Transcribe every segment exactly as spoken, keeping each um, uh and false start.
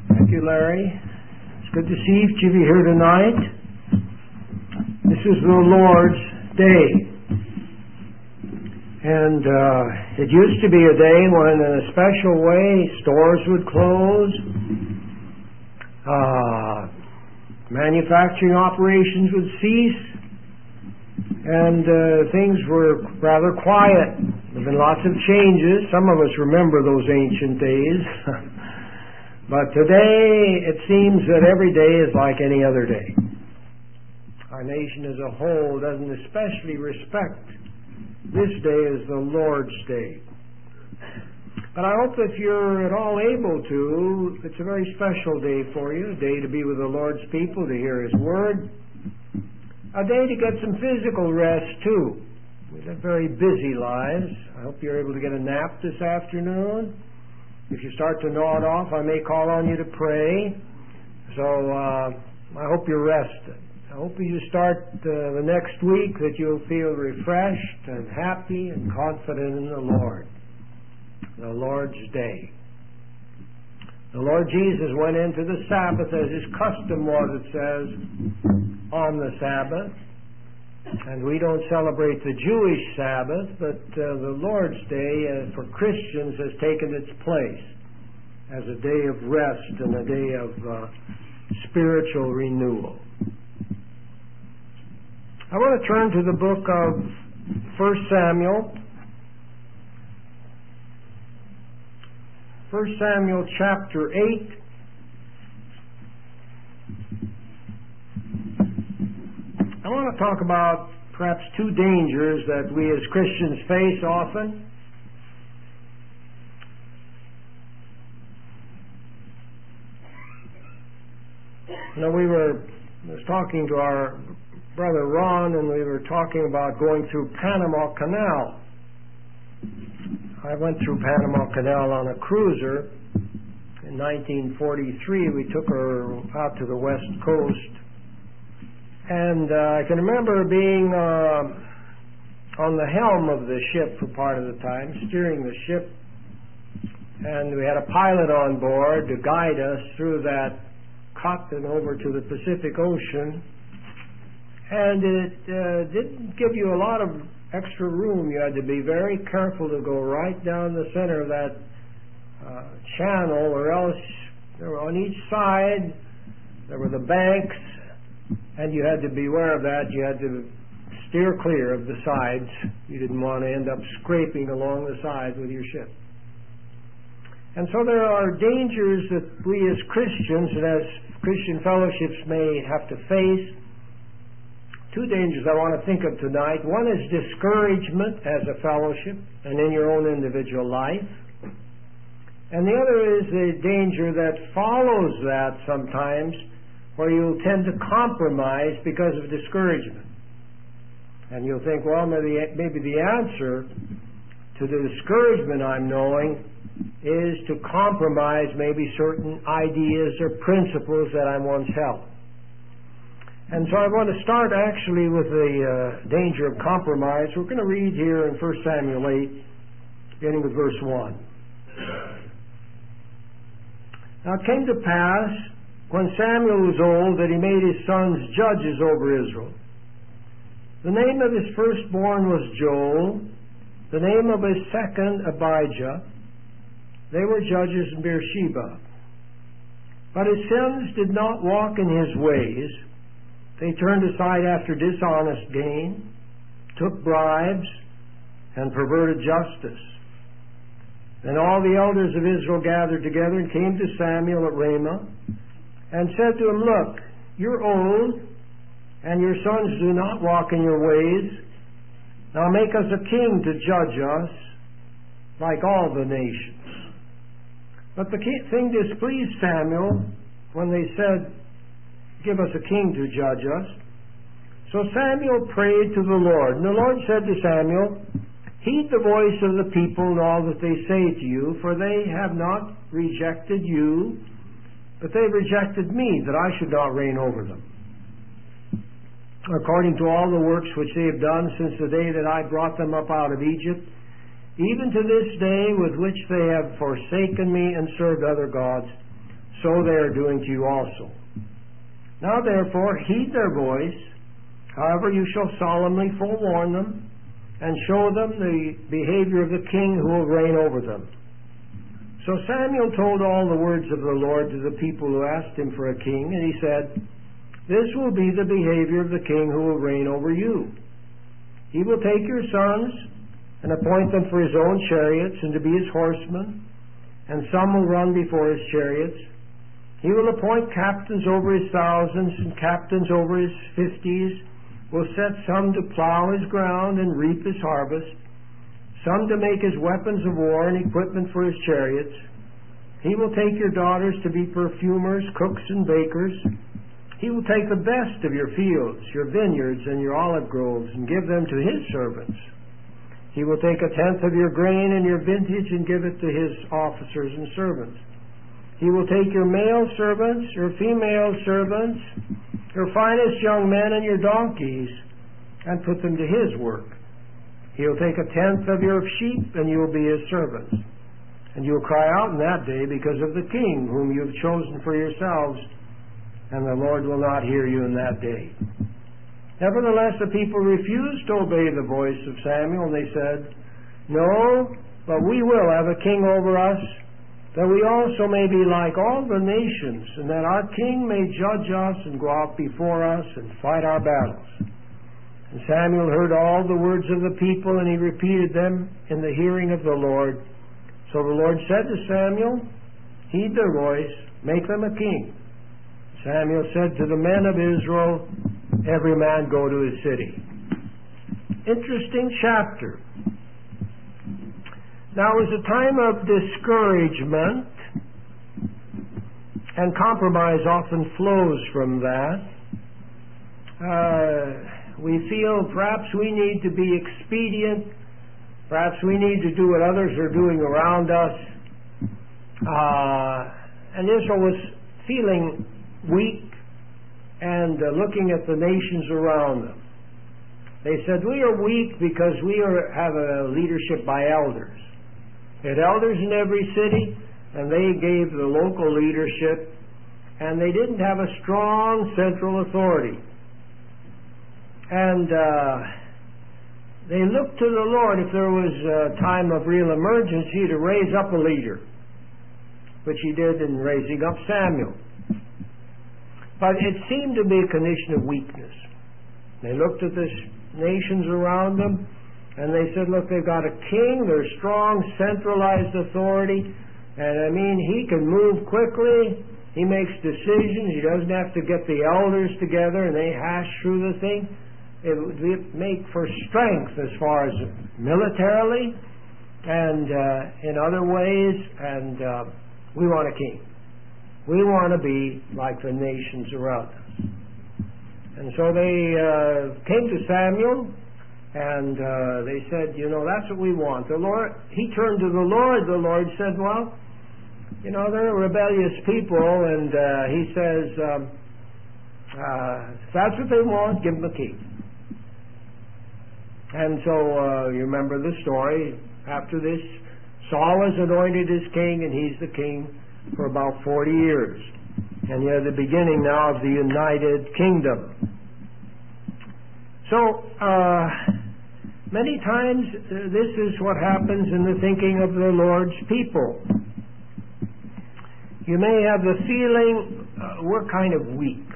Thank you, Larry. It's good to see each of you here tonight. This is the Lord's Day. And uh, it used to be a day when, in a special way, stores would close, uh, manufacturing operations would cease, and uh, things were rather quiet. There have been lots of changes. Some of us remember those ancient days. But today, it seems that every day is like any other day. Our nation as a whole doesn't especially respect this day as the Lord's Day. But I hope if you're at all able to, it's a very special day for you, a day to be with the Lord's people, to hear His Word, a day to get some physical rest too. We live very busy lives. I hope you're able to get a nap this afternoon. If you start to nod off, I may call on you to pray. So uh, I hope you're rested. I hope as you start uh, the next week that you'll feel refreshed and happy and confident in the Lord. The Lord's Day. The Lord Jesus went into the Sabbath as His custom was, it says, on the Sabbath. And we don't celebrate the Jewish Sabbath, but uh, the Lord's Day uh, for Christians has taken its place as a day of rest and a day of uh, spiritual renewal. I want to turn to the book of First Samuel. First Samuel chapter eight. I want to talk about perhaps two dangers that we as Christians face often. You know, we were I was talking to our brother Ron, and we were talking about going through Panama Canal. I went through Panama Canal on a cruiser in nineteen forty-three. We took her out to the west coast. And uh, I can remember being uh, on the helm of the ship for part of the time, steering the ship. And we had a pilot on board to guide us through that cut and over to the Pacific Ocean. And it uh, didn't give you a lot of extra room. You had to be very careful to go right down the center of that uh, channel, or else there were on each side there were the banks, and you had to beware of that. You had to steer clear of the sides. You didn't want to end up scraping along the sides with your ship. And so there are dangers that we as Christians and as Christian fellowships may have to face. Two dangers I want to think of tonight. One is discouragement as a fellowship and in your own individual life. And the other is the danger that follows that sometimes, where you'll tend to compromise because of discouragement. And you'll think, well, maybe, maybe the answer to the discouragement I'm knowing is to compromise maybe certain ideas or principles that I once held. And so I want to start actually with the uh, danger of compromise. We're going to read here in First Samuel eight, beginning with verse one. Now it came to pass, when Samuel was old, that he made his sons judges over Israel. The name of his firstborn was Joel, the name of his second Abijah. They were judges in Beersheba. But his sons did not walk in his ways. They turned aside after dishonest gain, took bribes, and perverted justice. Then all the elders of Israel gathered together and came to Samuel at Ramah, and said to him, Look, you're old, and your sons do not walk in your ways. Now make us a king to judge us, like all the nations. But the thing displeased Samuel when they said, Give us a king to judge us. So Samuel prayed to the Lord. And the Lord said to Samuel, Heed the voice of the people and all that they say to you, for they have not rejected you, but they rejected me, that I should not reign over them. According to all the works which they have done since the day that I brought them up out of Egypt, even to this day with which they have forsaken me and served other gods, so they are doing to you also. Now therefore heed their voice, however you shall solemnly forewarn them, and show them the behavior of the king who will reign over them. So Samuel told all the words of the Lord to the people who asked him for a king, and he said, This will be the behavior of the king who will reign over you. He will take your sons and appoint them for his own chariots and to be his horsemen, and some will run before his chariots. He will appoint captains over his thousands and captains over his fifties, will set some to plow his ground and reap his harvest, some to make his weapons of war and equipment for his chariots. He will take your daughters to be perfumers, cooks, and bakers. He will take the best of your fields, your vineyards, and your olive groves, and give them to his servants. He will take a tenth of your grain and your vintage and give it to his officers and servants. He will take your male servants, your female servants, your finest young men and your donkeys, and put them to his work. He will take a tenth of your sheep, and you will be his servants. And you will cry out in that day because of the king whom you have chosen for yourselves, and the Lord will not hear you in that day. Nevertheless, the people refused to obey the voice of Samuel, and they said, No, but we will have a king over us, that we also may be like all the nations, and that our king may judge us and go out before us and fight our battles. And Samuel heard all the words of the people, and he repeated them in the hearing of the Lord. So the Lord said to Samuel, Heed their voice, make them a king. Samuel said to the men of Israel, Every man go to his city. Interesting chapter. Now it was a time of discouragement, and compromise often flows from that. Uh, we feel perhaps we need to be expedient, perhaps we need to do what others are doing around us. Uh, and Israel was feeling weak and uh, looking at the nations around them. They said, we are weak because we are, have a leadership by elders. They had elders in every city, and they gave the local leadership, and they didn't have a strong central authority. And uh, they looked to the Lord if there was a time of real emergency to raise up a leader, which he did in raising up Samuel. But it seemed to be a condition of weakness. They looked at the nations around them, and they said, look, they've got a king, there's strong, centralized authority, and I mean, he can move quickly, he makes decisions, he doesn't have to get the elders together and they hash through the thing. It would make for strength as far as militarily and uh, in other ways, and uh, we want a king. We want to be like the nations around us. And so they uh, came to Samuel, and uh, they said, you know, that's what we want. The Lord, he turned to the Lord. The Lord said, well, you know, they're rebellious people, and uh, he says, um, uh, if that's what they want, give them a king. And so uh, you remember the story. After this, Saul is anointed as king, and he's the king for about forty years. And you're the beginning now of the United Kingdom. So, uh, many times uh, this is what happens in the thinking of the Lord's people. You may have the feeling uh, we're kind of weak.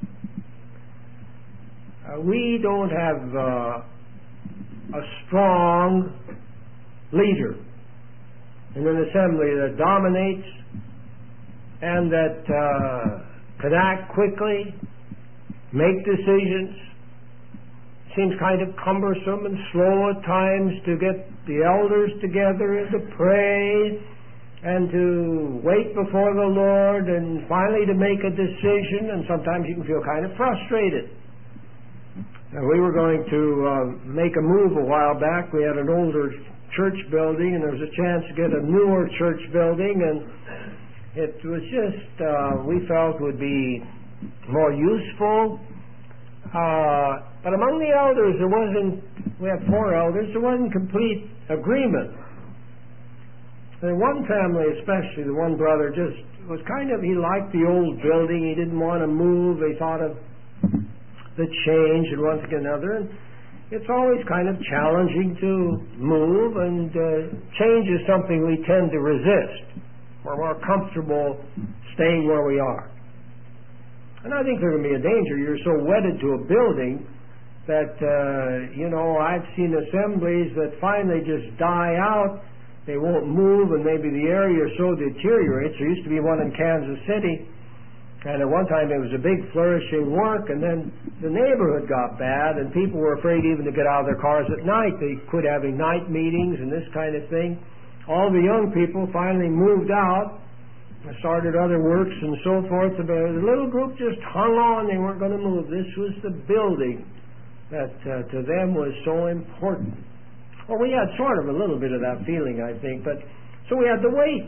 Uh, we don't have uh, a strong leader in an assembly that dominates and that uh, can act quickly, make decisions. Seems kind of cumbersome and slow at times to get the elders together and to pray and to wait before the Lord and finally to make a decision, and sometimes you can feel kind of frustrated. Now, we were going to uh, make a move a while back. We had an older church building, and there was a chance to get a newer church building, and it was just, uh, we felt would be more useful. Uh, but among the elders, there wasn't, we had four elders, there wasn't complete agreement. And one family, especially the one brother, just was kind of, he liked the old building. He didn't want to move. He thought of the change and one thing or another. And it's always kind of challenging to move, and uh, change is something we tend to resist. We're more comfortable staying where we are. And I think there can be a danger. You're so wedded to a building that, uh, you know, I've seen assemblies that finally just die out. They won't move, and maybe the area so deteriorates. There used to be one in Kansas City, and at one time it was a big flourishing work, and then the neighborhood got bad, and people were afraid even to get out of their cars at night. They quit having night meetings and this kind of thing. All the young people finally moved out, started other works and so forth. The little group just hung on. They weren't going to move. This was the building that uh, to them was so important. Well, we had sort of a little bit of that feeling, I think, but so we had to wait.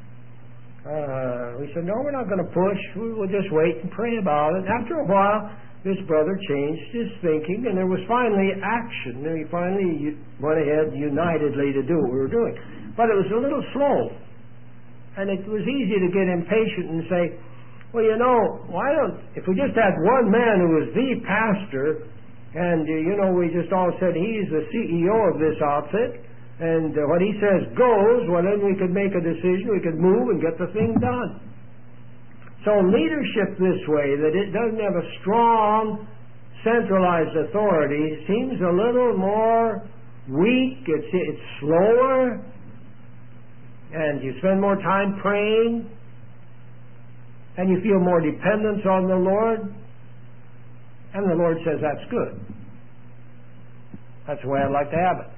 Uh, we said, no, we're not going to push. We'll just wait and pray about it. After a while, this brother changed his thinking, and there was finally action. And we finally went ahead unitedly to do what we were doing. But it was a little slow, and it was easy to get impatient and say, well, you know, why don't, if we just had one man who was the pastor, and, uh, you know, we just all said he's the C E O of this outfit, and uh, what he says goes, well, then we could make a decision, we could move and get the thing done. So leadership this way, that it doesn't have a strong, centralized authority, seems a little more weak, it's, it's slower, and you spend more time praying, and you feel more dependence on the Lord. And the Lord says, that's good. That's the way I'd like to have it.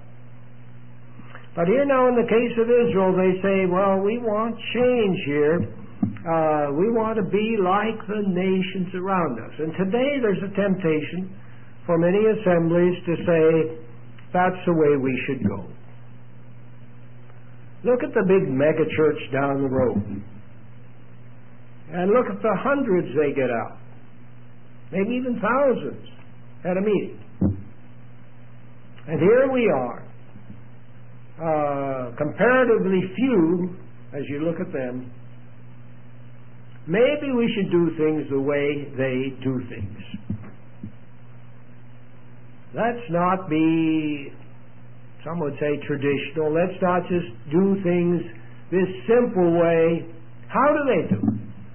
But here now in the case of Israel, they say, well, we want change here. Uh, we want to be like the nations around us. And today there's a temptation for many assemblies to say, that's the way we should go. Look at the big mega church down the road. And look at the hundreds they get out. Maybe even thousands at a meeting. And here we are, uh, comparatively few as you look at them. Maybe we should do things the way they do things. Let's not be, some would say, traditional. Let's not just do things this simple way. How do they do it?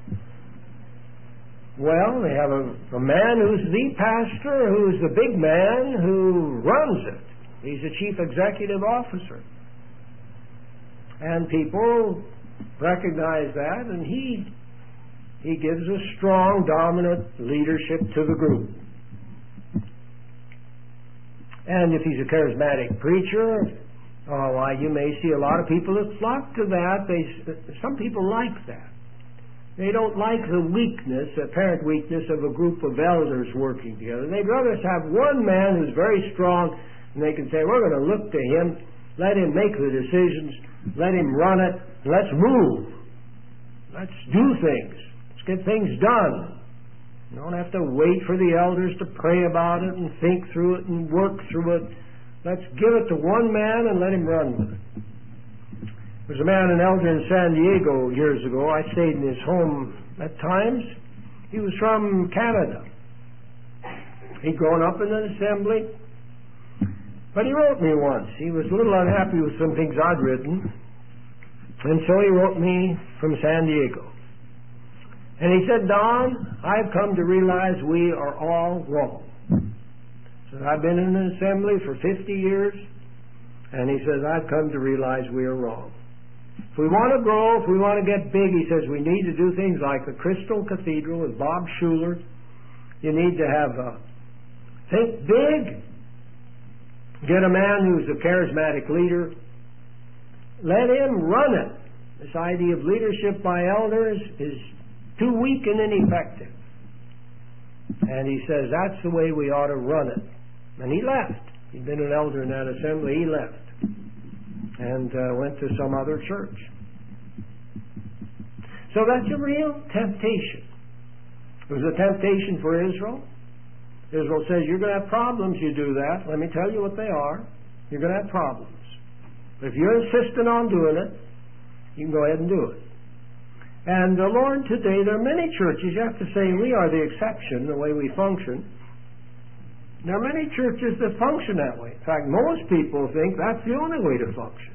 Well, they have a, a man who's the pastor, who's the big man who runs it. He's the chief executive officer. And people recognize that, and he he gives a strong, dominant leadership to the group. And if he's a charismatic preacher, oh, why, you may see a lot of people that flock to that. They, some people like that. They don't like the weakness, apparent weakness of a group of elders working together. They'd rather have one man who's very strong, and they can say, we're going to look to him, let him make the decisions, let him run it, let's move. Let's do things. Let's get things done. You don't have to wait for the elders to pray about it and think through it and work through it. Let's give it to one man and let him run with it. There was a man, an elder in San Diego years ago. I stayed in his home at times. He was from Canada. He'd grown up in an assembly. But he wrote me once. He was a little unhappy with some things I'd written. And so he wrote me from San Diego. And he said, Don, I've come to realize we are all wrong. So I've been in an assembly for fifty years. And he says, I've come to realize we are wrong. If we want to grow, if we want to get big, he says, we need to do things like the Crystal Cathedral with Bob Schuller. You need to have a think big. Get a man who's a charismatic leader. Let him run it. This idea of leadership by elders is too weak and ineffective. And he says, that's the way we ought to run it. And he left. He'd been an elder in that assembly. He left. And uh, went to some other church. So that's a real temptation. It was a temptation for Israel. Israel says, you're going to have problems, you do that. Let me tell you what they are. You're going to have problems. But if you're insistent on doing it, You can go ahead and do it. And the Lord today, there are many churches, you have to say we are the exception, the way we function. There are many churches that function that way. In fact, most people think that's the only way to function.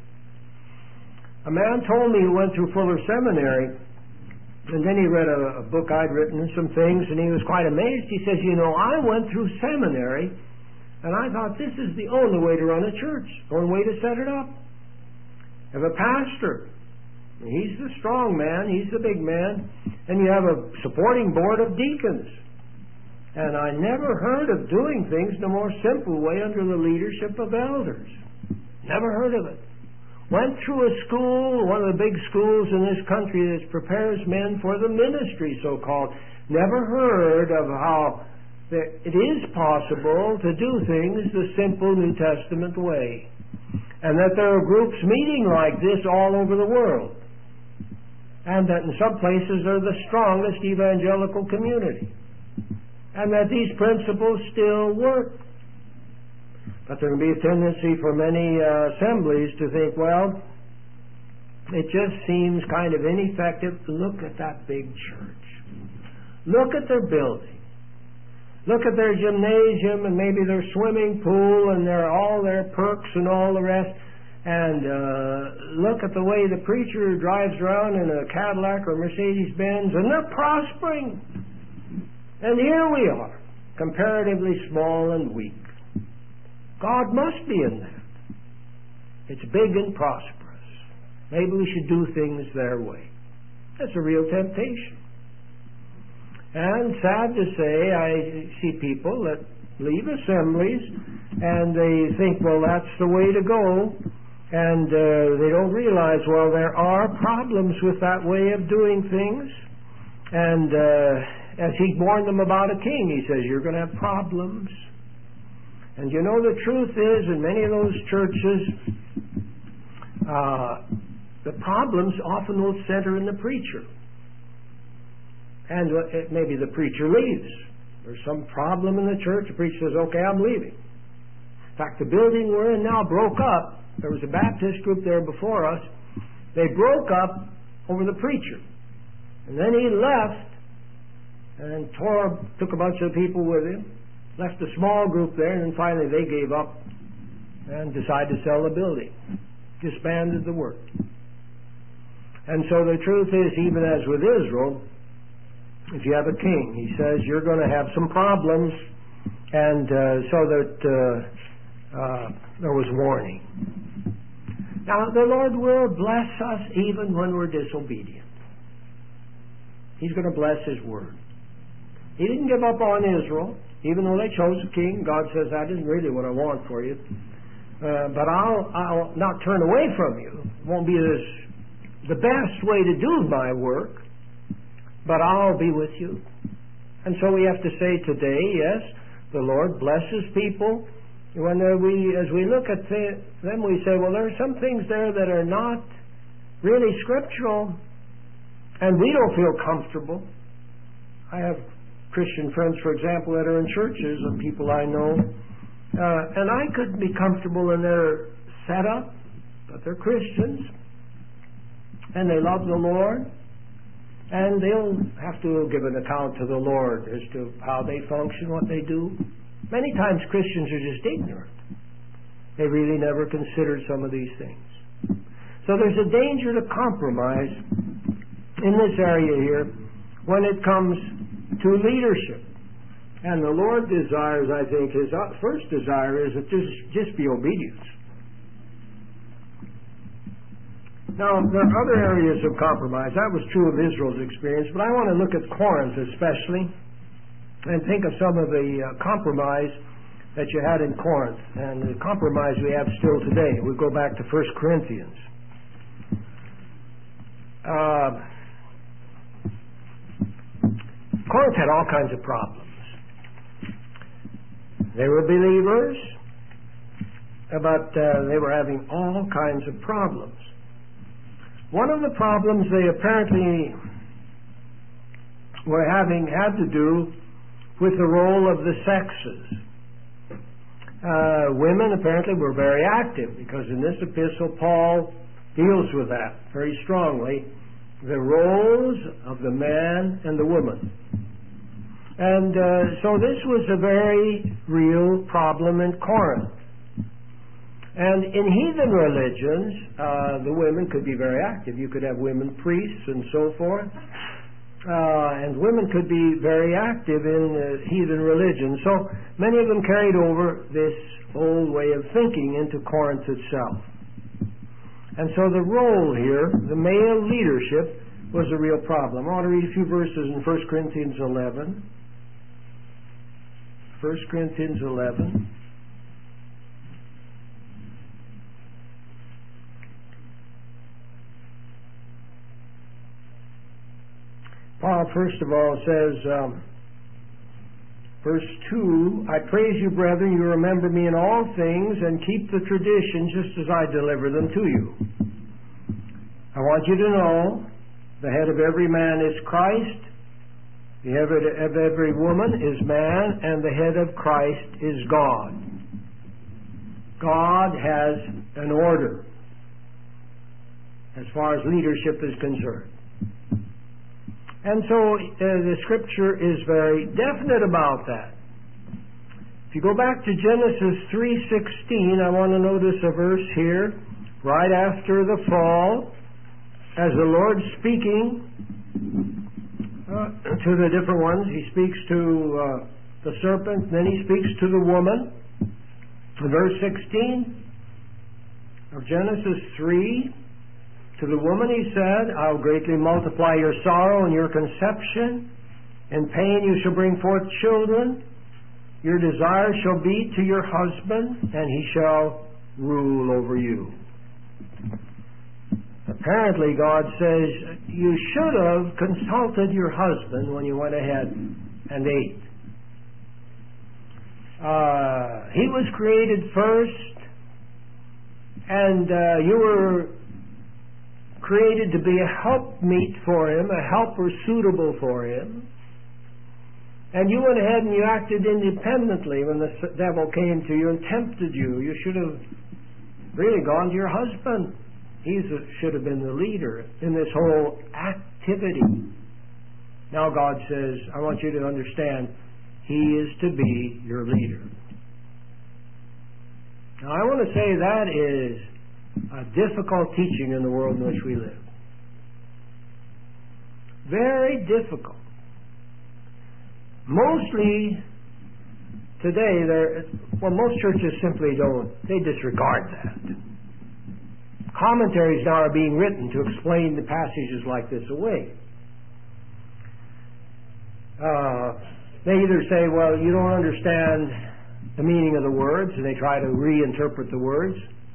A man told me he went through Fuller Seminary, and then he read a, a book I'd written and some things, and he was quite amazed. He says, you know, I went through seminary, and I thought this is the only way to run a church, the only way to set it up. Have a pastor. He's the strong man, he's the big man, and you have a supporting board of deacons. And I never heard of doing things in a more simple way under the leadership of elders. Never heard of it. Went through a school, one of the big schools in this country that prepares men for the ministry, so-called. Never heard of how it is possible to do things the simple New Testament way. And that there are groups meeting like this all over the world. And that in some places they're the strongest evangelical community. And that these principles still work. But there can be a tendency for many uh, assemblies to think, well, it just seems kind of ineffective. Look at that big church. Look at their building. Look at their gymnasium and maybe their swimming pool and their all their perks and all the rest. And uh, look at the way the preacher drives around in a Cadillac or Mercedes-Benz, and they're prospering. And here we are, comparatively small and weak. God must be in that. It's big and prosperous. Maybe we should do things their way. That's a real temptation. And sad to say, I see people that leave assemblies and they think, well, that's the way to go. And uh, they don't realize, well, there are problems with that way of doing things. And uh, as he warned them about a king, he says, you're going to have problems. And you know, the truth is, in many of those churches, uh, the problems often will center in the preacher. And uh, maybe the preacher leaves. There's some problem in the church. The preacher says, okay, I'm leaving. In fact, the building we're in now broke up. There was a Baptist group there before us. They broke up over the preacher. And then he left and tore, took a bunch of people with him, left a small group there, and then finally they gave up and decided to sell the building. Disbanded the work. And so the truth is, even as with Israel, if you have a king, he says you're going to have some problems, and uh, so that uh, uh, there was warning. Now, the Lord will bless us even when we're disobedient. He's going to bless His Word. He didn't give up on Israel, even though they chose a king. God says, that isn't really what I want for you. Uh, but I'll, I'll not turn away from you. It won't be this, the best way to do my work, but I'll be with you. And so we have to say today, yes, the Lord blesses people. When uh, we, as we look at th- them, we say, well, there are some things there that are not really scriptural, and we don't feel comfortable. I have Christian friends, for example, that are in churches of people I know, uh, and I couldn't be comfortable in their setup, but they're Christians, and they love the Lord, and they'll have to give an account to the Lord as to how they function, what they do. Many times Christians are just ignorant. They really never considered some of these things. So there's a danger to compromise in this area here when it comes to leadership. And the Lord desires, I think, His first desire is that just, just be obedience. Now, there are other areas of compromise. That was true of Israel's experience, but I want to look at Corinth especially and think of some of the uh, compromise that you had in Corinth and the compromise we have still today. We go back to First Corinthians. Uh, Corinth had all kinds of problems. They were believers, but uh, they were having all kinds of problems. One of the problems they apparently were having had to do with the role of the sexes. Uh, women apparently were very active, because in this epistle Paul deals with that very strongly, the roles of the man and the woman. And uh, so this was a very real problem in Corinth. And in heathen religions, uh, the women could be very active. You could have women priests and so forth. Uh, and women could be very active in uh, heathen religions. So many of them carried over this old way of thinking into Corinth itself. And so the role here, the male leadership, was a real problem. I want to read a few verses in First Corinthians eleven. First Corinthians eleven. Paul, first of all, says, um, verse two, I praise you, brethren, you remember me in all things and keep the tradition just as I deliver them to you. I want you to know the head of every man is Christ, the head of every woman is man, and the head of Christ is God. God has an order as far as leadership is concerned. And so uh, the Scripture is very definite about that. If you go back to Genesis three sixteen, I want to notice a verse here, right after the fall, as the Lord's speaking uh, to the different ones. He speaks to uh, the serpent, then he speaks to the woman. In verse sixteen of Genesis three, to the woman he said, I'll greatly multiply your sorrow and your conception. In pain you shall bring forth children. Your desire shall be to your husband, and he shall rule over you. Apparently God says, you should have consulted your husband when you went ahead and ate. Uh, he was created first, and uh, you were created to be a helpmeet for him, a helper suitable for him. And you went ahead and you acted independently when the devil came to you and tempted you. You should have really gone to your husband. He should have been the leader in this whole activity. Now God says, I want you to understand, he is to be your leader. Now I want to say that is a difficult teaching in the world in which we live. Very difficult. Mostly today, there, well, most churches simply don't, they disregard that. Commentaries now are being written to explain the passages like this away. Uh, they either say, well, you don't understand the meaning of the words, and they try to reinterpret the words.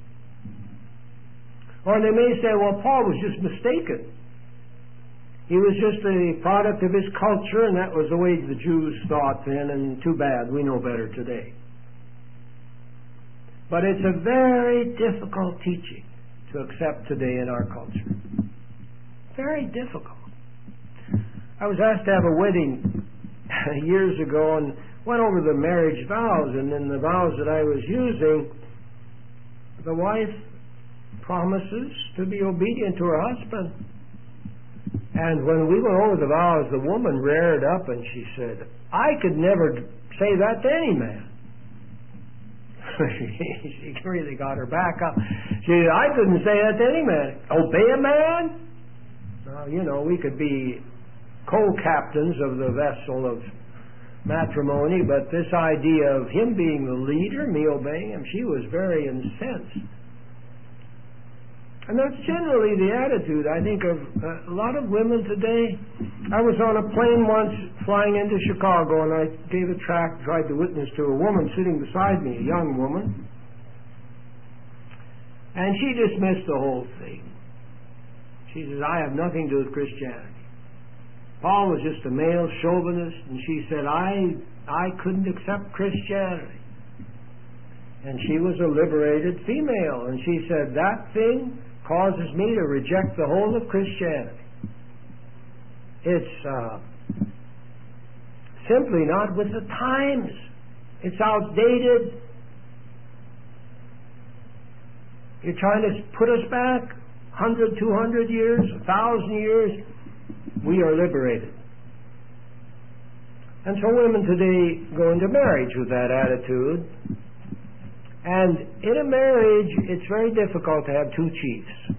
Or they may say, well, Paul was just mistaken. He was just a product of his culture, and that was the way the Jews thought then, and too bad, we know better today. But it's a very difficult teaching to accept today in our culture. Very difficult. I was asked to have a wedding years ago and went over the marriage vows, and in the vows that I was using, the wife promises to be obedient to her husband. And when we went over the vows, the woman reared up and she said, I could never say that to any man. She really got her back up. She said, I couldn't say that to any man. Obey a man? Well, you know, we could be co-captains of the vessel of matrimony, but this idea of him being the leader, me obeying him, she was very incensed. And that's generally the attitude, I think, of uh, a lot of women today. I was on a plane once flying into Chicago, and I gave a tract, tried to witness to a woman sitting beside me, a young woman. And she dismissed the whole thing. She says, I have nothing to do with Christianity. Paul was just a male chauvinist, and she said, I, I couldn't accept Christianity. And she was a liberated female, and she said, that thing causes me to reject the whole of Christianity. It's uh, simply not with the times. It's outdated. You're trying to put us back hundred, two hundred years, a thousand years, we are liberated. And so women today go into marriage with that attitude. And in a marriage, it's very difficult to have two chiefs.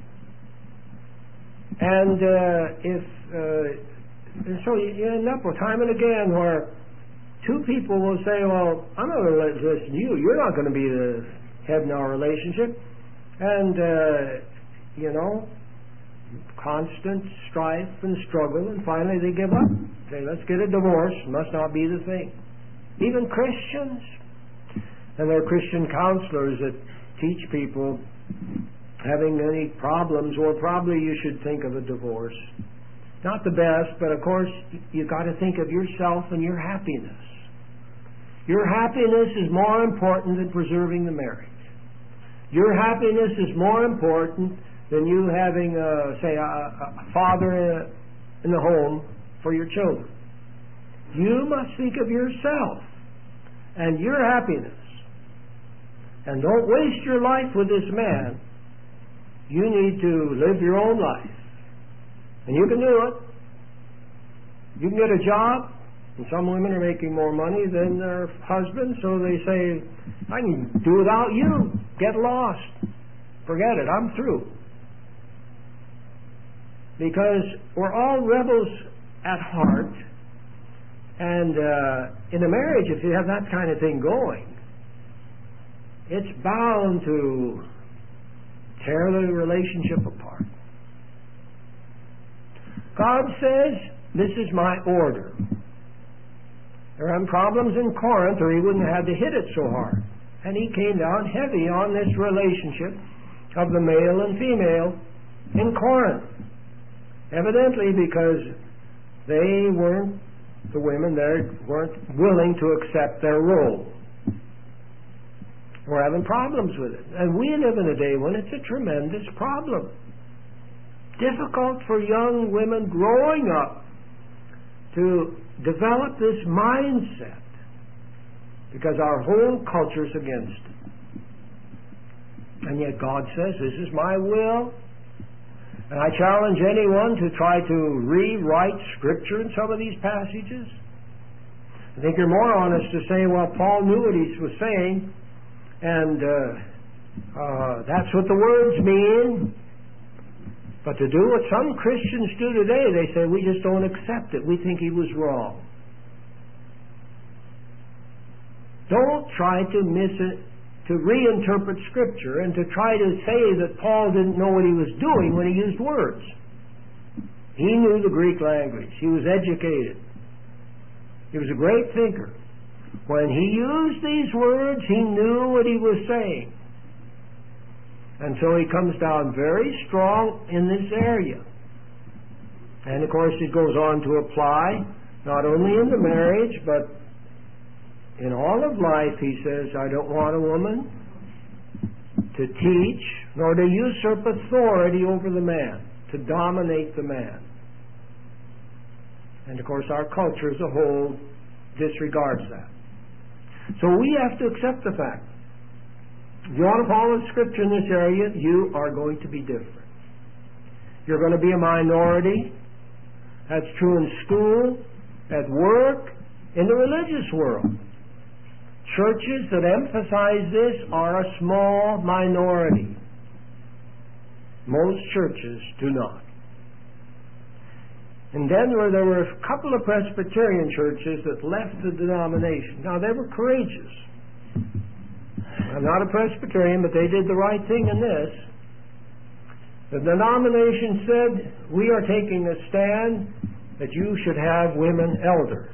And uh, if uh, and so you end up with time and again where two people will say, well, I'm not going to listen to you. You're not going to be the head in our relationship. And, uh, you know, constant strife and struggle, and finally they give up. Say, let's get a divorce. It must not be the thing. Even Christians. And there are Christian counselors that teach people having any problems, or probably you should think of a divorce. Not the best, but of course you've got to think of yourself and your happiness. Your happiness is more important than preserving the marriage. Your happiness is more important than you having, a, say, a, a father in the home for your children. You must think of yourself and your happiness. And don't waste your life with this man. You need to live your own life. And you can do it. You can get a job. And some women are making more money than their husbands, so they say, I can do without you. Get lost. Forget it. I'm through. Because we're all rebels at heart. And uh, in a marriage, if you have that kind of thing going, it's bound to tear the relationship apart. God says, this is my order. There are problems in Corinth, or he wouldn't have had to hit it so hard. And he came down heavy on this relationship of the male and female in Corinth. Evidently because they weren't, the women there weren't willing to accept their role. We're having problems with it. And we live in a day when it's a tremendous problem. Difficult for young women growing up to develop this mindset because our whole culture's against it. And yet God says, this is my will. And I challenge anyone to try to rewrite Scripture in some of these passages. I think you're more honest to say, well, Paul knew what he was saying, and uh, uh, that's what the words mean. But to do what some Christians do today, they say, we just don't accept it. We think he was wrong. Don't try to miss it, to reinterpret Scripture and to try to say that Paul didn't know what he was doing when he used words. He knew the Greek language. He was educated. He was a great thinker. When he used these words, he knew what he was saying. And so he comes down very strong in this area. And of course it goes on to apply not only in the marriage, but in all of life. He says, I don't want a woman to teach, nor to usurp authority over the man, to dominate the man. And of course our culture as a whole disregards that. So we have to accept the fact. If you want to follow the Scripture in this area, you are going to be different. You're going to be a minority. That's true in school, at work, in the religious world. Churches that emphasize this are a small minority. Most churches do not. In Denver, there were a couple of Presbyterian churches that left the denomination. Now, they were courageous. I'm not a Presbyterian, but they did the right thing in this. The denomination said, we are taking a stand that you should have women elders.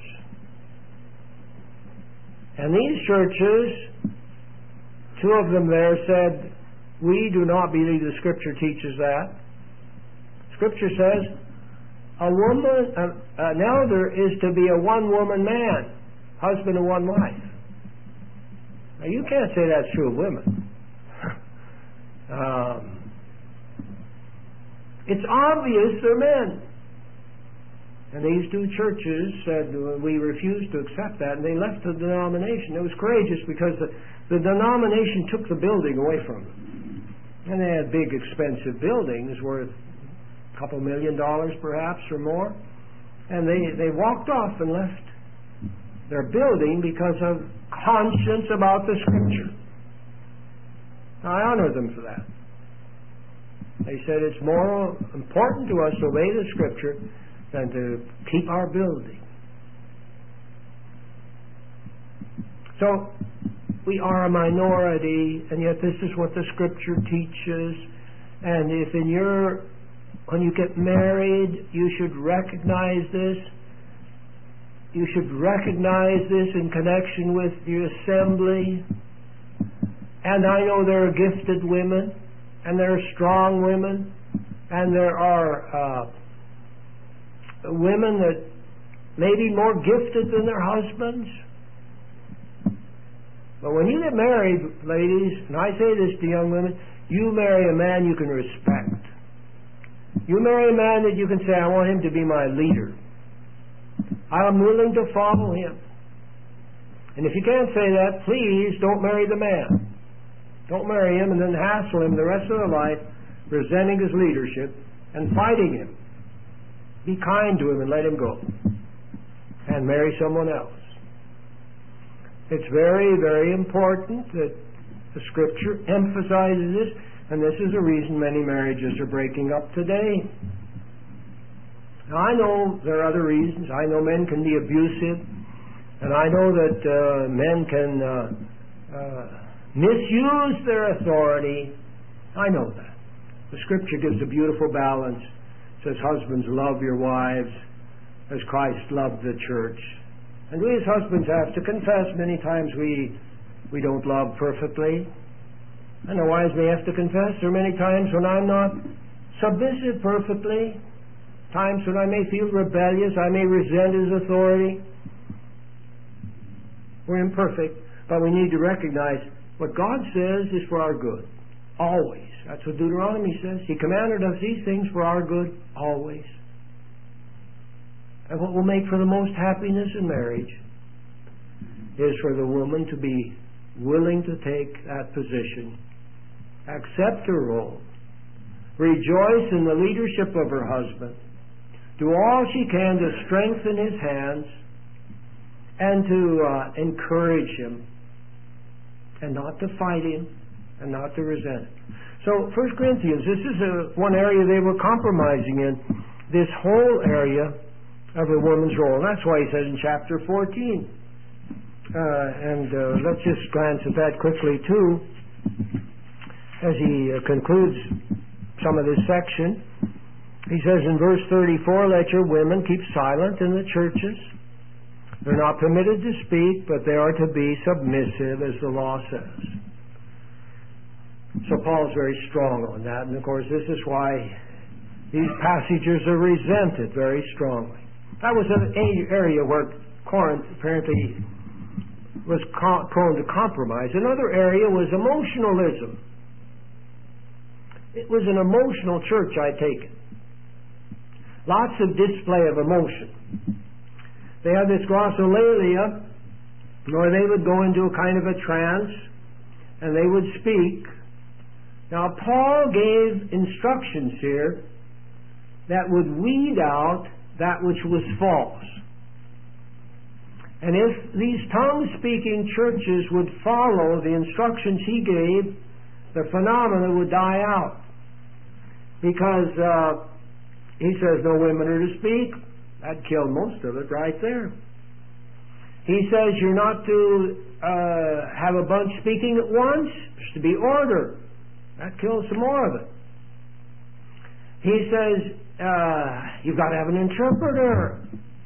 And these churches, two of them there said, we do not believe the Scripture teaches that. Scripture says, a woman, an, an elder is to be a one-woman man, husband of one wife. Now, you can't say that's true of women. um, it's obvious they're men. And these two churches said, we refuse to accept that, and they left the denomination. It was courageous because the, the denomination took the building away from them. And they had big, expensive buildings worth a couple million dollars perhaps or more. And they, they walked off and left their building because of conscience about the Scripture. Now, I honor them for that. They said it's more important to us to obey the Scripture than to keep our building. So, we are a minority, and yet this is what the Scripture teaches. And if in your, when you get married, you should recognize this. You should recognize this in connection with the assembly. And I know there are gifted women, and there are strong women, and there are uh, women that may be more gifted than their husbands. But when you get married, ladies, and I say this to young women, you marry a man you can respect. You marry a man that you can say, I want him to be my leader. I'm willing to follow him. And if you can't say that, please don't marry the man. Don't marry him and then hassle him the rest of their life, resenting his leadership and fighting him. Be kind to him and let him go. And marry someone else. It's very, very important that the Scripture emphasizes this, and this is the reason many marriages are breaking up today. Now, I know there are other reasons. I know men can be abusive, and I know that uh, men can uh, uh, misuse their authority. I know that. The Scripture gives a beautiful balance. It says, husbands, love your wives as Christ loved the church. And we as husbands have to confess many times we we don't love perfectly. And the wives may have to confess there are many times when I'm not submissive perfectly, times when I may feel rebellious, I may resent his authority. We're imperfect, but we need to recognize what God says is for our good, always. That's what Deuteronomy says. He commanded us these things for our good, always. And what will make for the most happiness in marriage is for the woman to be willing to take that position, accept her role, rejoice in the leadership of her husband, do all she can to strengthen his hands and to uh, encourage him, and not to fight him and not to resent him. So First Corinthians, this is a, one area they were compromising in, this whole area of a woman's role. And that's why he says in chapter fourteen, uh, and uh, let's just glance at that quickly too, as he uh, concludes some of this section. He says in verse thirty-four, let your women keep silent in the churches. They're not permitted to speak, but they are to be submissive, as the law says. So Paul's very strong on that, and of course this is why these passages are resented very strongly. That was an area where Corinth apparently was co- prone to compromise. Another area was emotionalism. It was an emotional church, I take it. Lots of display of emotion. They had this glossolalia, where they would go into a kind of a trance, and they would speak. Now, Paul gave instructions here that would weed out that which was false. And if these tongue-speaking churches would follow the instructions he gave, the phenomena would die out. Because uh, he says no women are to speak. That killed most of it right there. He says you're not to uh, have a bunch speaking at once. There's to be order. That kills some more of it. He says uh, you've got to have an interpreter.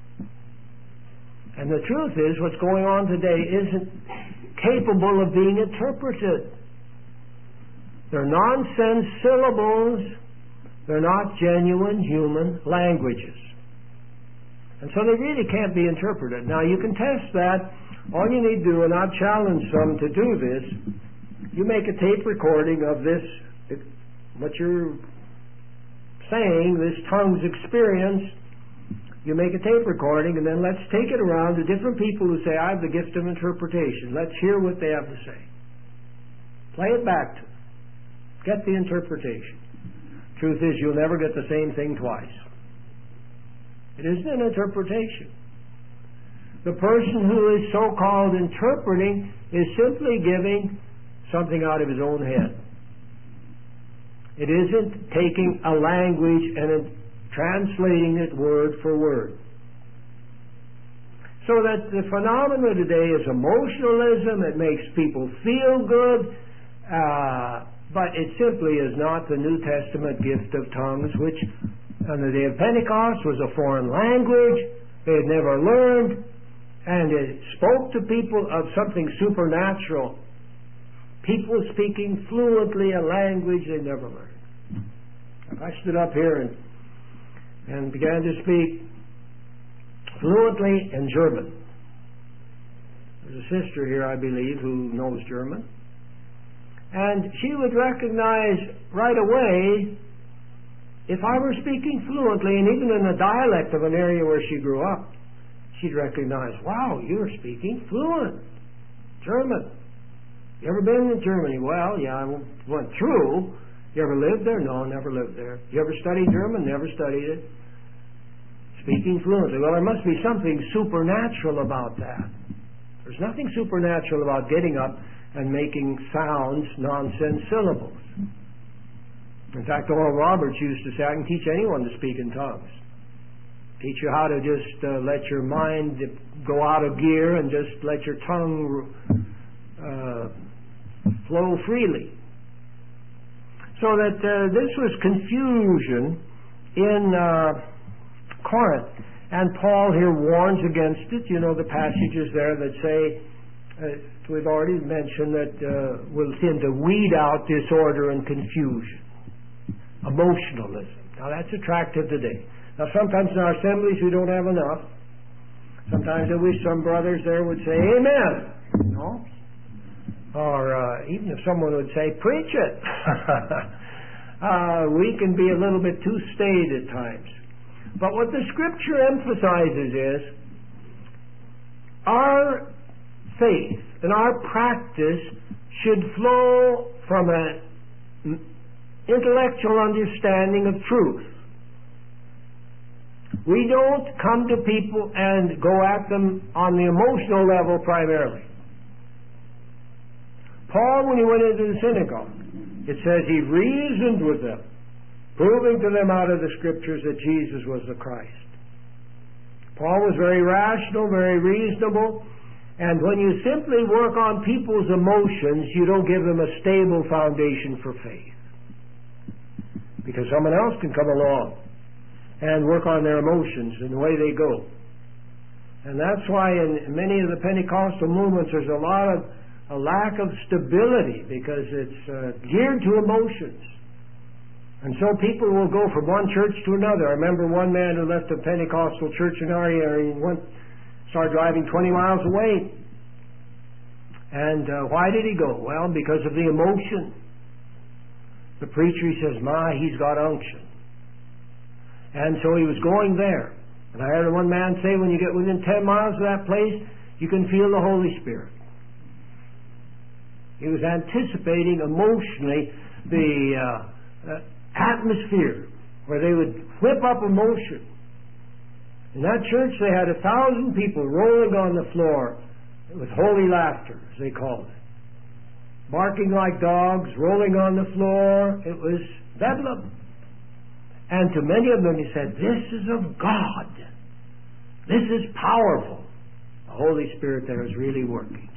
And the truth is, what's going on today isn't capable of being interpreted. They're nonsense syllables. They're not genuine human languages. And so they really can't be interpreted. Now, you can test that. All you need to do, and I've challenged some to do this, you make a tape recording of this, what you're saying, this tongue's experience. You make a tape recording, and then let's take it around to different people who say, I have the gift of interpretation. Let's hear what they have to say. Play it back to them. Get the interpretation. Truth is, you'll never get the same thing twice. It isn't an interpretation. The person who is so-called interpreting is simply giving something out of his own head. It isn't taking a language and translating it word for word. So that the phenomenon today is emotionalism. It makes people feel good. Uh, but it simply is not the New Testament gift of tongues, which on the day of Pentecost was a foreign language they had never learned, and it spoke to people of something supernatural. People speaking fluently a language they never learned. If I stood up here and, and began to speak fluently in German, there's a sister here, I believe, who knows German, and she would recognize right away if I were speaking fluently, and even in the dialect of an area where she grew up, she'd recognize, wow, you're speaking fluent German. You ever been to Germany? Well, yeah, I went through. You ever lived there? No, never lived there. You ever studied German? Never studied it. Speaking fluently. Well, there must be something supernatural about that. There's nothing supernatural about getting up and making sounds, nonsense syllables. In fact, Oral Roberts used to say, I can teach anyone to speak in tongues. Teach you how to just uh, let your mind go out of gear and just let your tongue uh, flow freely. So that uh, this was confusion in uh, Corinth. And Paul here warns against it. You know the passages there that say, uh, we've already mentioned that uh, we'll tend to weed out disorder and confusion. Emotionalism. Now that's attractive today. Now sometimes in our assemblies we don't have enough. Sometimes I wish some brothers there would say, Amen. You know? Or uh, even if someone would say, preach it. uh, we can be a little bit too staid at times. But what the Scripture emphasizes is our faith and our practice should flow from an intellectual understanding of truth. We don't come to people and go at them on the emotional level primarily. Paul, when he went into the synagogue, it says he reasoned with them, proving to them out of the Scriptures that Jesus was the Christ. Paul was very rational, very reasonable, and when you simply work on people's emotions, you don't give them a stable foundation for faith. Because someone else can come along and work on their emotions and the way they go. And that's why in many of the Pentecostal movements there's a lot of a lack of stability, because it's uh, geared to emotions. And so people will go from one church to another. I remember one man who left a Pentecostal church in our area and went, started driving twenty miles away. And uh, why did he go? Well, because of the emotion. The preacher, he says, my, he's got unction. And so he was going there. And I heard one man say, when you get within ten miles of that place, you can feel the Holy Spirit. He was anticipating emotionally the uh, uh, atmosphere where they would whip up emotion. In that church they had a thousand people rolling on the floor with holy laughter, as they called it. Barking like dogs, rolling on the floor. It was bedlam. And to many of them he said, this is of God. This is powerful. The Holy Spirit there is really working.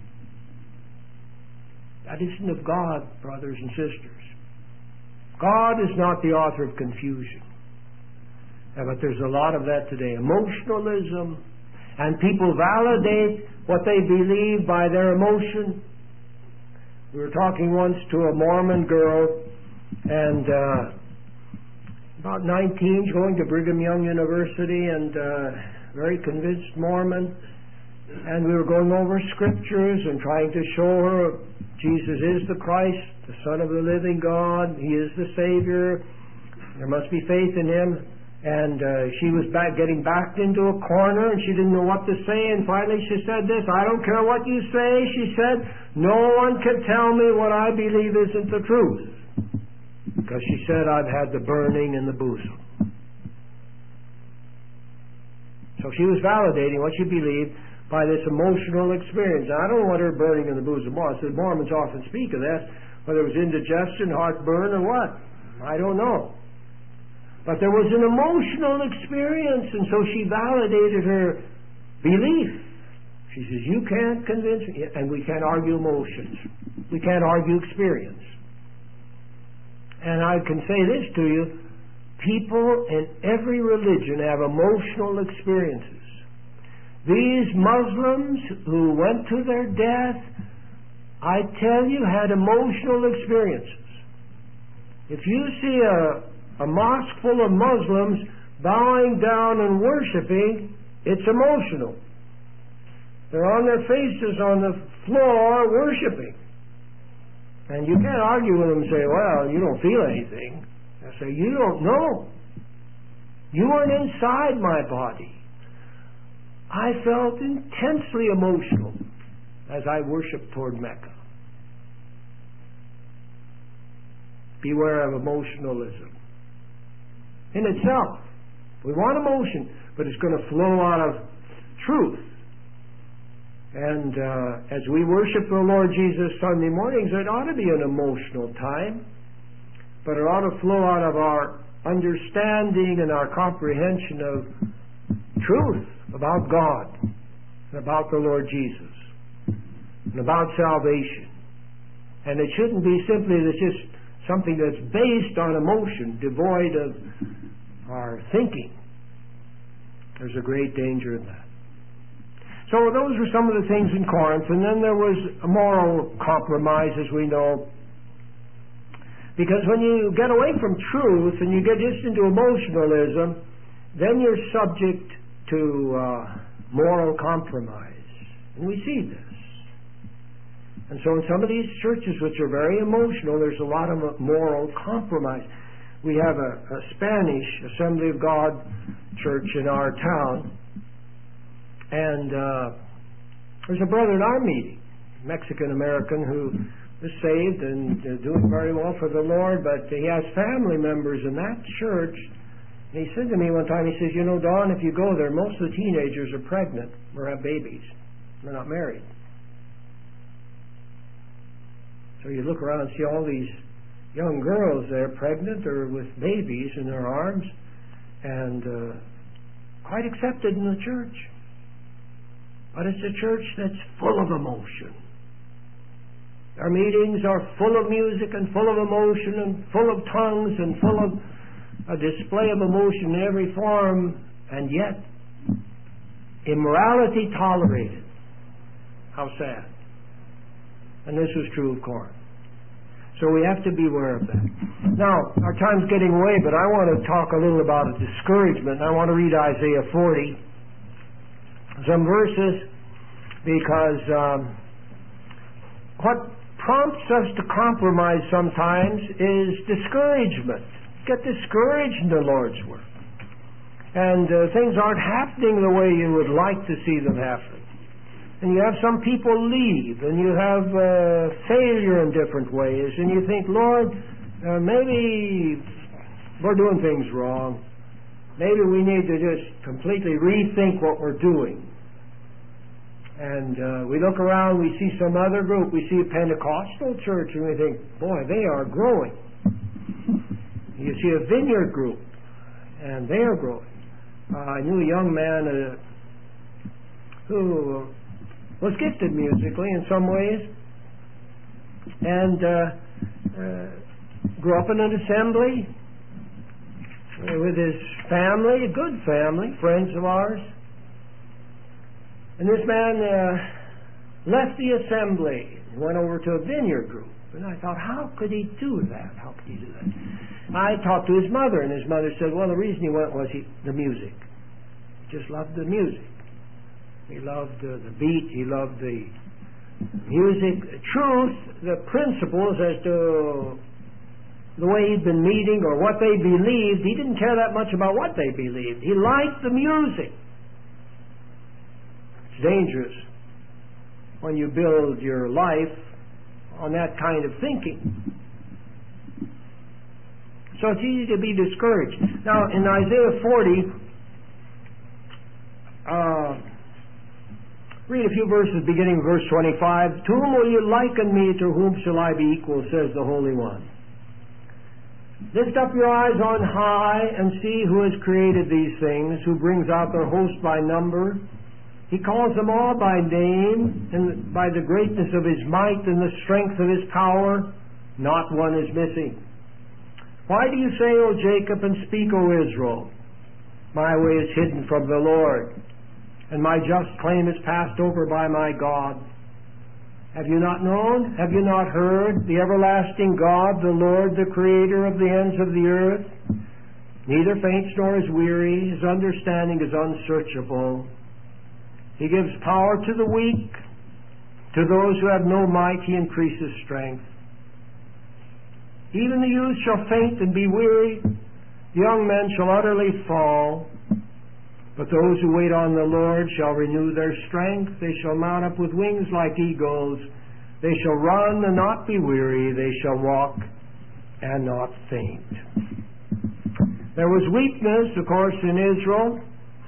That isn't of God, brothers and sisters. God is not the author of confusion. Yeah, but there's a lot of that today. Emotionalism, and people validate what they believe by their emotion. We were talking once to a Mormon girl, and uh, about nineteen, going to Brigham Young University, and uh, very convinced Mormon. And we were going over scriptures and trying to show her Jesus is the Christ, the Son of the living God. He is the Savior. There must be faith in Him. And uh, she was back, getting backed into a corner, and she didn't know what to say. And finally she said this, I don't care what you say, she said, no one can tell me what I believe isn't the truth. because she said, I've had the burning in the bosom. So she was validating what she believed by this emotional experience. Now, I don't know what her burning in the bosom was. The Mormons often speak of that, whether it was indigestion, heartburn, or what. I don't know. But there was an emotional experience, and so she validated her belief. She says, you can't convince me. And we can't argue emotions. We can't argue experience. And I can say this to you, people in every religion have emotional experiences. These Muslims who went to their death, I tell you, had emotional experiences. If you see a, a mosque full of Muslims bowing down and worshiping, it's emotional. They're on their faces on the floor worshiping. And you can't argue with them and say, well, you don't feel anything. I say, you don't know. You weren't inside my body. I felt intensely emotional as I worshiped toward Mecca. Beware of emotionalism. In itself, we want emotion, but it's going to flow out of truth. And uh, as we worship the Lord Jesus Sunday mornings, it ought to be an emotional time, but it ought to flow out of our understanding and our comprehension of truth about God and about the Lord Jesus and about salvation. And it shouldn't be simply that just something that's based on emotion, devoid of our thinking. There's a great danger in that. So those were some of the things in Corinth, and then there was a moral compromise, as we know. Because when you get away from truth and you get just into emotionalism, then you're subject to uh, moral compromise. And we see this. And so in some of these churches which are very emotional, there's a lot of moral compromise. We have a, a Spanish Assembly of God church in our town, and uh, there's a brother in our meeting, Mexican-American, who is saved and uh, doing very well for the Lord, but he has family members in that church. And he said to me one time, he says, you know, Don, if you go there, most of the teenagers are pregnant or have babies. They're not married. So you look around and see all these young girls there pregnant or with babies in their arms, and uh, quite accepted in the church. But it's a church that's full of emotion. Our meetings are full of music and full of emotion and full of tongues and full of a display of emotion in every form, and yet immorality tolerated. How sad. And this was true of Corinth. So we have to be aware of that. Now, our time's getting away, but I want to talk a little about a discouragement. I want to read Isaiah forty. Some verses, because um, what prompts us to compromise sometimes is discouragement. Get discouraged in the Lord's work. And uh, things aren't happening the way you would like to see them happen. And you have some people leave, and you have uh, failure in different ways, and you think, Lord, uh, maybe we're doing things wrong. Maybe we need to just completely rethink what we're doing. And uh, we look around, we see some other group, we see a Pentecostal church, and we think, boy, they are growing. You see a vineyard group, and they are growing. Uh, I knew a young man uh, who was gifted musically in some ways, and uh, uh, grew up in an assembly uh, with his family, a good family, friends of ours. And this man uh, left the assembly and went over to a vineyard group. And I thought, how could he do that? How could he do that? I talked to his mother, and his mother said, well, the reason he went was he, the music. He just loved the music. He loved uh, the beat. He loved the music. The truth, the principles as to the way he'd been meeting or what they believed, he didn't care that much about what they believed. He liked the music. It's dangerous when you build your life on that kind of thinking. So it's easy to be discouraged. Now, in Isaiah forty, uh, read a few verses beginning verse twenty-five. To whom will you liken me? To whom shall I be equal, says the Holy One. Lift up your eyes on high and see who has created these things, who brings out their host by number. He calls them all by name, and by the greatness of his might and the strength of his power, not one is missing. Why do you say, O Jacob, and speak, O Israel? My way is hidden from the Lord, and my just claim is passed over by my God. Have you not known? Have you not heard? The everlasting God, the Lord, the Creator of the ends of the earth, neither faints nor is weary. His understanding is unsearchable. He gives power to the weak. To those who have no might, he increases strength. Even the youth shall faint and be weary. The young men shall utterly fall. But those who wait on the Lord shall renew their strength. They shall mount up with wings like eagles. They shall run and not be weary. They shall walk and not faint. There was weakness, of course, in Israel.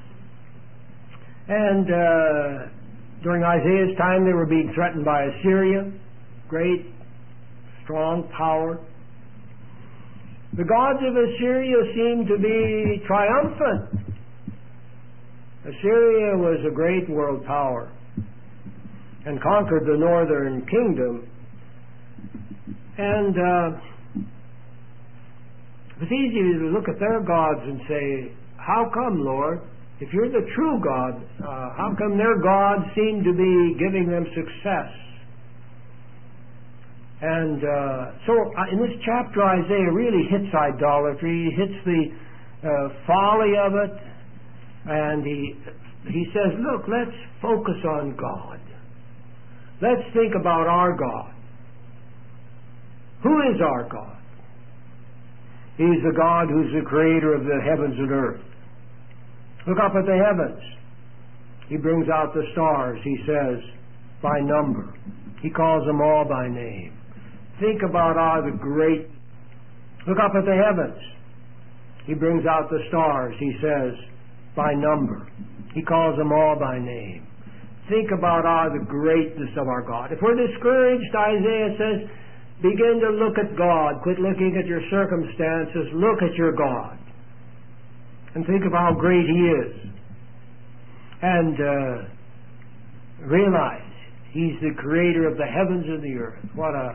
And uh, during Isaiah's time, they were being threatened by Assyria. Great, strong power. The gods of Assyria seemed to be triumphant. Assyria was a great world power and conquered the northern kingdom. And uh, it was easy to look at their gods and say, how come, Lord? If you're the true God, uh, how come their gods seem to be giving them success? And uh, so uh, in this chapter, Isaiah really hits idolatry, he hits the uh, folly of it, and he, he says, look, let's focus on God. Let's think about our God. Who is our God? He's the God who's the creator of the heavens and earth. Look up at the heavens. He brings out the stars, he says, by number. He calls them all by name. Think about all the great... Look up at the heavens. He brings out the stars, he says, by number. He calls them all by name. Think about all the greatness of our God. If we're discouraged, Isaiah says, begin to look at God. Quit looking at your circumstances. Look at your God. And think of how great He is. And uh, realize He's the creator of the heavens and the earth. What a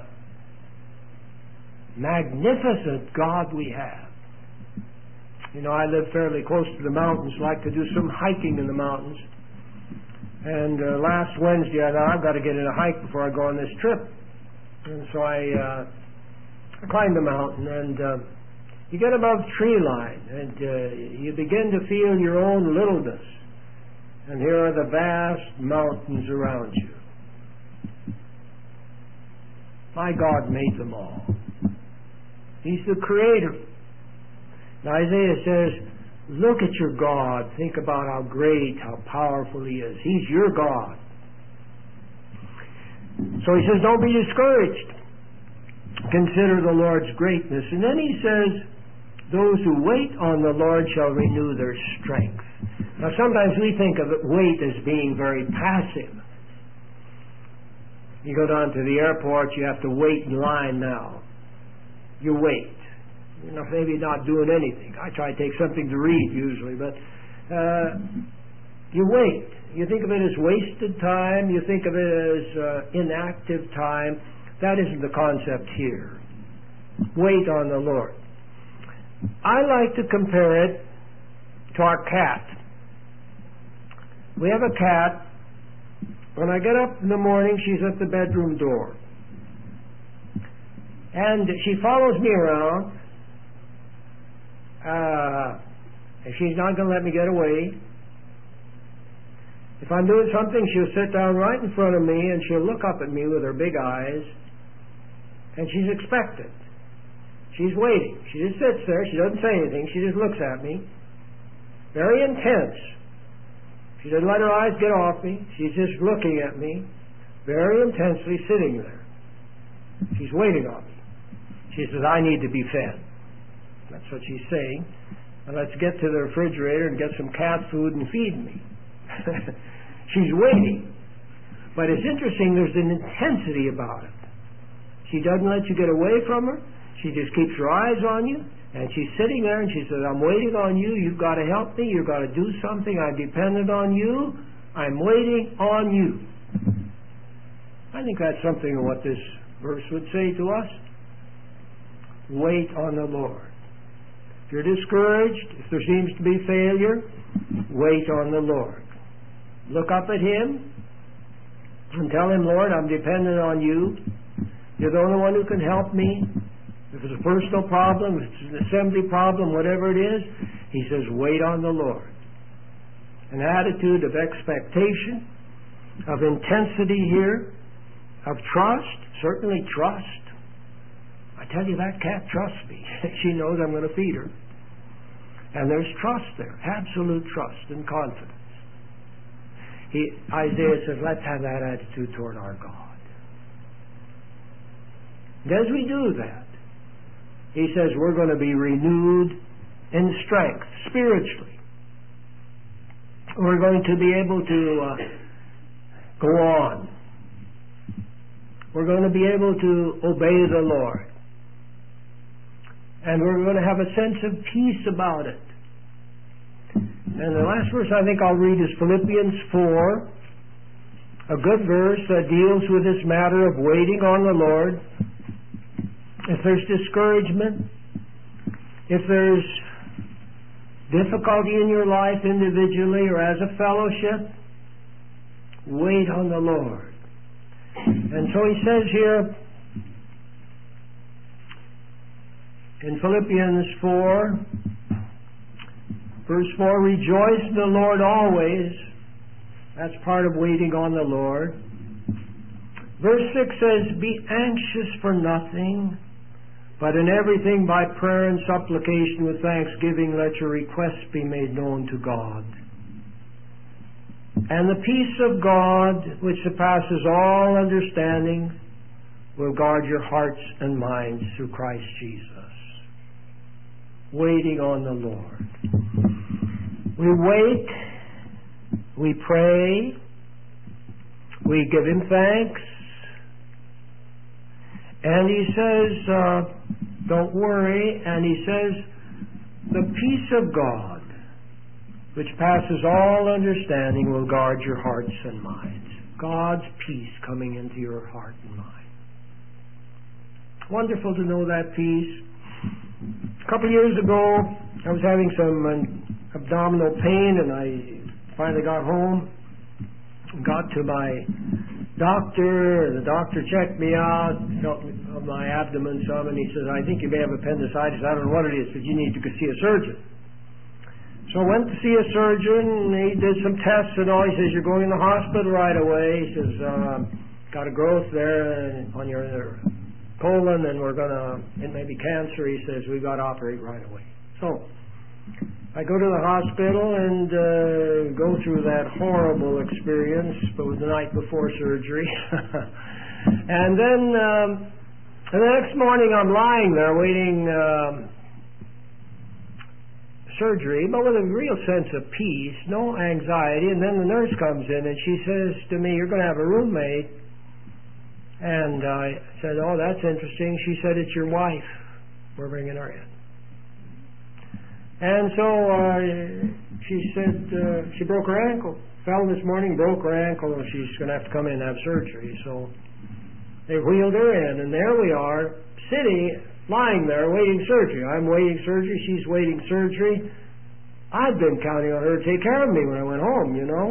magnificent God we have. You know, I live fairly close to the mountains, like to do some hiking in the mountains. And uh, last Wednesday, I thought, I've got to get in a hike before I go on this trip. And so I, uh, I climbed the mountain, and uh, you get above tree line, and uh, you begin to feel your own littleness. And here are the vast mountains around you. My God made them all. He's the creator. Now Isaiah says, look at your God. Think about how great, how powerful He is. He's your God. So he says, don't be discouraged. Consider the Lord's greatness. And then he says, those who wait on the Lord shall renew their strength. Now sometimes we think of wait as being very passive. You go down to the airport, you have to wait in line now. You wait. You know, maybe not doing anything. I try to take something to read usually, but uh, you wait. You think of it as wasted time. You think of it as uh, inactive time. That isn't the concept here. Wait on the Lord. I like to compare it to our cat. We have a cat. When I get up in the morning, she's at the bedroom door. And she follows me around. Uh, if she's not going to let me get away. If I'm doing something, she'll sit down right in front of me and she'll look up at me with her big eyes. And she's expectant. She's waiting. She just sits there. She doesn't say anything. She just looks at me. Very intense. She doesn't let her eyes get off me. She's just looking at me. Very intensely sitting there. She's waiting on me. She says, I need to be fed. That's what she's saying. And let's get to the refrigerator and get some cat food and feed me. She's waiting. But it's interesting, there's an intensity about it. She doesn't let you get away from her. She just keeps her eyes on you. And she's sitting there and she says, I'm waiting on you. You've got to help me. You've got to do something. I'm dependent on you. I'm waiting on you. I think that's something of what this verse would say to us. Wait on the Lord. If you're discouraged, if there seems to be failure, wait on the Lord. Look up at Him and tell Him, Lord, I'm dependent on you. You're the only one who can help me. If it's a personal problem, if it's an assembly problem, whatever it is, He says, wait on the Lord. An attitude of expectation, of intensity here, of trust, certainly trust. I tell you, that cat trusts me. She knows I'm going to feed her. And there's trust there, absolute trust and confidence. He, Isaiah says, let's have that attitude toward our God. And as we do that, He says we're going to be renewed in strength, spiritually. We're going to be able to uh, go on. We're going to be able to obey the Lord. And we're going to have a sense of peace about it. And the last verse I think I'll read is Philippians four, a good verse that deals with this matter of waiting on the Lord. If there's discouragement, if there's difficulty in your life individually or as a fellowship, wait on the Lord. And so he says here in Philippians four, verse four, rejoice in the Lord always. That's part of waiting on the Lord. Verse six says, be anxious for nothing, but in everything by prayer and supplication with thanksgiving let your requests be made known to God. And the peace of God, which surpasses all understanding, will guard your hearts and minds through Christ Jesus. Waiting on the Lord. We wait, we pray, we give Him thanks, and He says, uh, don't worry, and He says, the peace of God, which passes all understanding, will guard your hearts and minds. God's peace coming into your heart and mind. Wonderful to know that peace. A couple of years ago, I was having some uh, abdominal pain, and I finally got home, got to my doctor, and the doctor checked me out, felt of my abdomen some, and he says, I think you may have appendicitis. I don't know what it is, but you need to go see a surgeon. So I went to see a surgeon, and he did some tests and all. He says, you're going in the hospital right away. He says, uh, got a growth there on your colon, and we're going to, it may be cancer. He says, we've got to operate right away. So I go to the hospital and uh, go through that horrible experience, but it was the night before surgery. And then um, and the next morning I'm lying there waiting um, surgery, but with a real sense of peace, no anxiety. And then the nurse comes in and she says to me, you're going to have a roommate. And I said, oh, that's interesting. She said, it's your wife. We're bringing her in. And so uh, she said uh, she broke her ankle. Fell this morning, broke her ankle, and she's going to have to come in and have surgery. So they wheeled her in, and there we are, sitting, lying there, waiting surgery. I'm waiting surgery. She's waiting surgery. I'd been counting on her to take care of me when I went home, you know.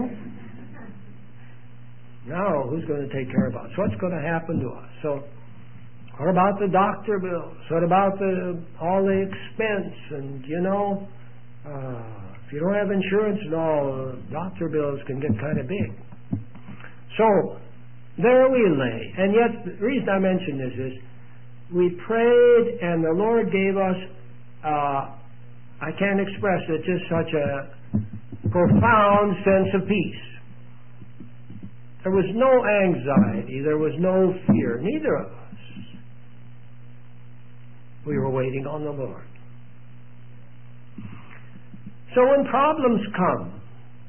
Now, who's going to take care of us? What's going to happen to us? So, what about the doctor bills? What about the all the expense? And, you know, uh, if you don't have insurance and all, uh, doctor bills can get kind of big. So, there we lay. And yet, the reason I mention this is, we prayed and the Lord gave us, uh, I can't express it, just such a profound sense of peace. There was no anxiety. There was no fear. Neither of us. We were waiting on the Lord. So when problems come,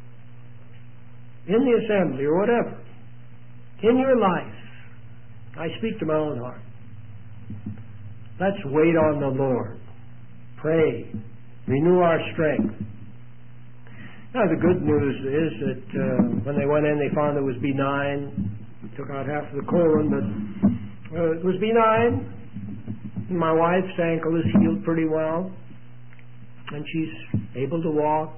in the assembly or whatever, in your life, I speak to my own heart. Let's wait on the Lord. Pray. Renew our strength. Now the good news is that uh, when they went in, they found it was benign. Took out half of the colon, but uh, it was benign. My wife's ankle is healed pretty well, and she's able to walk.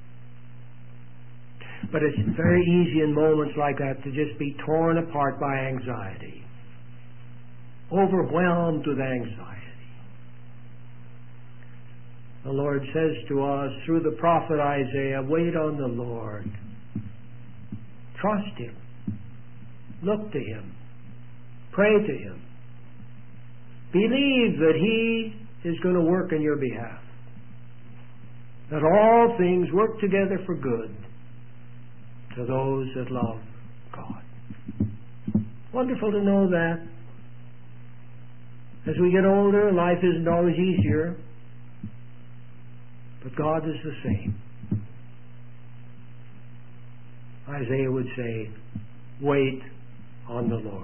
But it's very easy in moments like that to just be torn apart by anxiety, overwhelmed with anxiety. The Lord says to us through the prophet Isaiah, wait on the Lord. Trust Him. Look to Him. Pray to Him. Believe that He is going to work in your behalf. That all things work together for good to those that love God. Wonderful to know that. As we get older, life isn't always easier. But God is the same. Isaiah would say, wait on the Lord.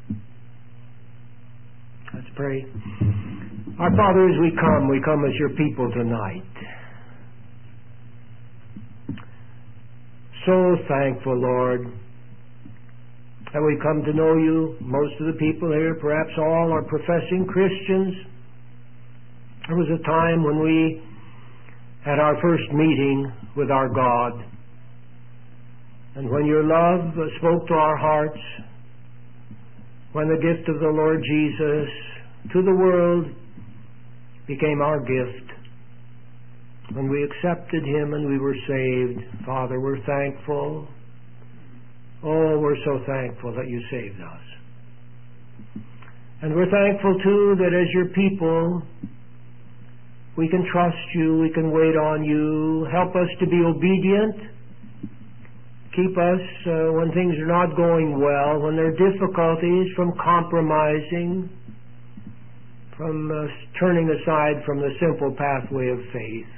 Let's pray. Our Father, as we come, we come as your people tonight. So thankful, Lord, that we come to know you. Most of the people here, perhaps all, are professing Christians. There was a time when we had our first meeting with our God, and when your love spoke to our hearts, when the gift of the Lord Jesus to the world became our gift, when we accepted Him and we were saved, Father, we're thankful. Oh, we're so thankful that you saved us. And we're thankful, too, that as your people, we can trust you, we can wait on you. Help us to be obedient. Keep us, uh, when things are not going well, when there are difficulties, from compromising, from uh, turning aside from the simple pathway of faith.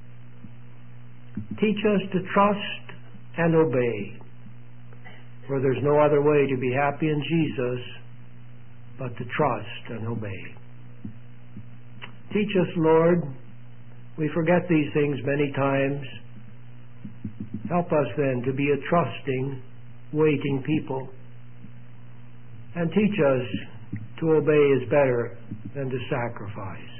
Teach us to trust and obey, for there's no other way to be happy in Jesus but to trust and obey. Teach us, Lord. We forget these things many times. Help us then to be a trusting, waiting people. And teach us to obey is better than to sacrifice.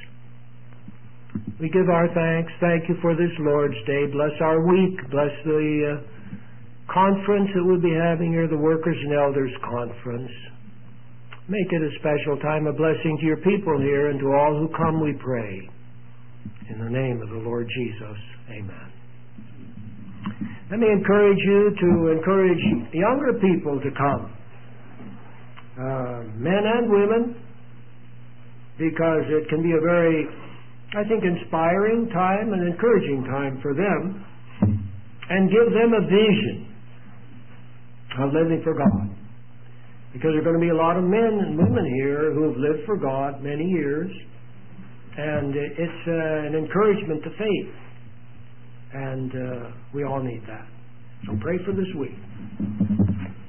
We give our thanks. Thank you for this Lord's Day. Bless our week. Bless the uh, conference that we'll be having here, the Workers and Elders Conference. Make it a special time, a blessing to your people here and to all who come, we pray. In the name of the Lord Jesus, amen. Let me encourage you to encourage younger people to come, uh, men and women, because it can be a very, I think, inspiring time and encouraging time for them, and give them a vision of living for God. Because there are going to be a lot of men and women here who have lived for God many years, and it's uh, an encouragement to faith, and uh, we all need that. So pray for this week.